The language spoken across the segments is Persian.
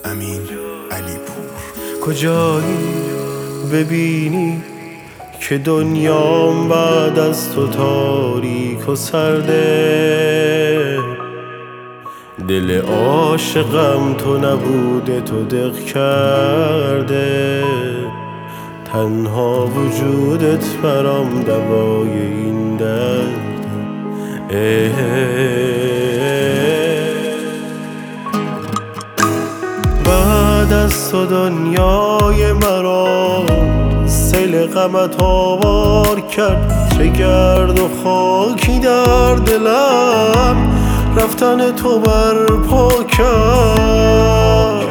امین علیپور. کجایی ببینی که دنیام بعد از تو تاریک و سرده، دل عاشقم تو نبوده تو دق کرده، تنها وجودت برام دوای این درده. بعد از تو دنیای مرا سیل غمت آوار کرد، چه گرد و خاکی در دلم رفتن تو برپا کرد.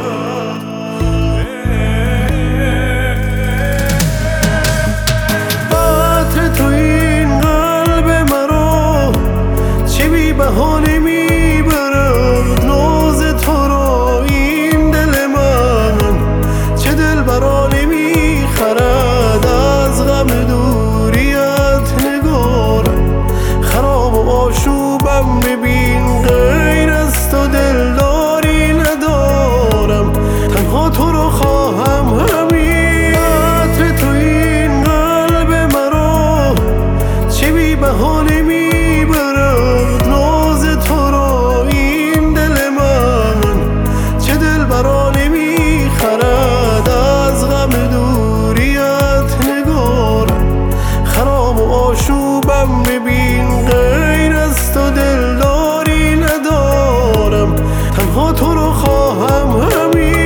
عطر تو این قلب مرا چه بی بهانه میبرد، ناز تو را این دل من چه دل برانه میخرد. از غم دوریت نگارم خراب و آشوبم، ببین غیر از تو دلداری ندارم، تنها تو رو خواهم همین. عطر تو این قلب مرا چه بی بهانه میبرد، ناز تو را این دل من چه دل برانه میخرد. از غم دوریت نگارم خراب و آشوبم، ببین غیر از تو دلداری ندارم، تنها تو رو خواهم همین.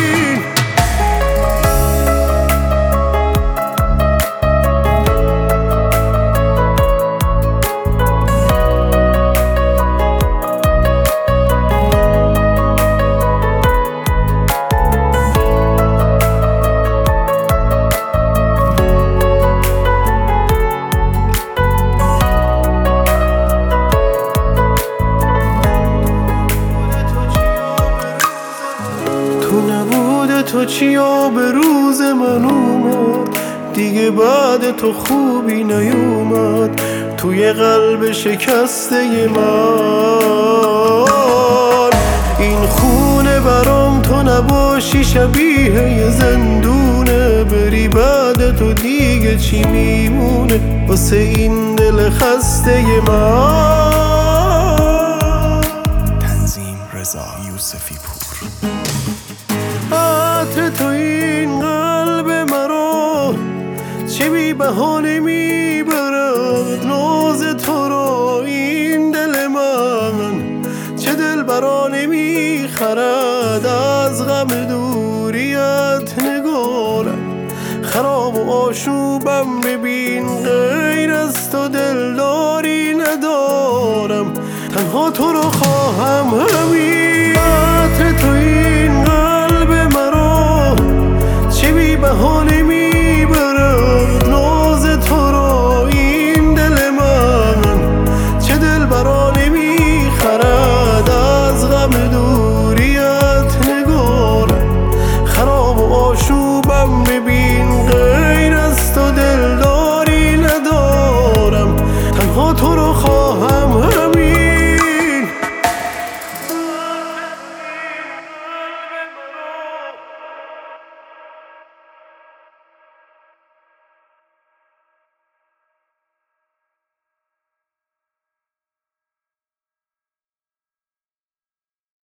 تو چیا به روز من اومد، دیگه بعد تو خوبی نیومد توی قلب شکسته من. این خونه برام تو نباشی شبیه یه زندونه، بری بعد تو دیگه چی میمونه واسه این دل خسته من. تنظیم رضا یوسفی پور. عطر تو این قلب مرا چه بی بهانه میبرد، ناز تو را این دل من چه دل برانه میخرد. از غم دوریت نگارم خراب و آشوبم، ببین غیر از تو دلداری ندارم، تنها تو رو خواهم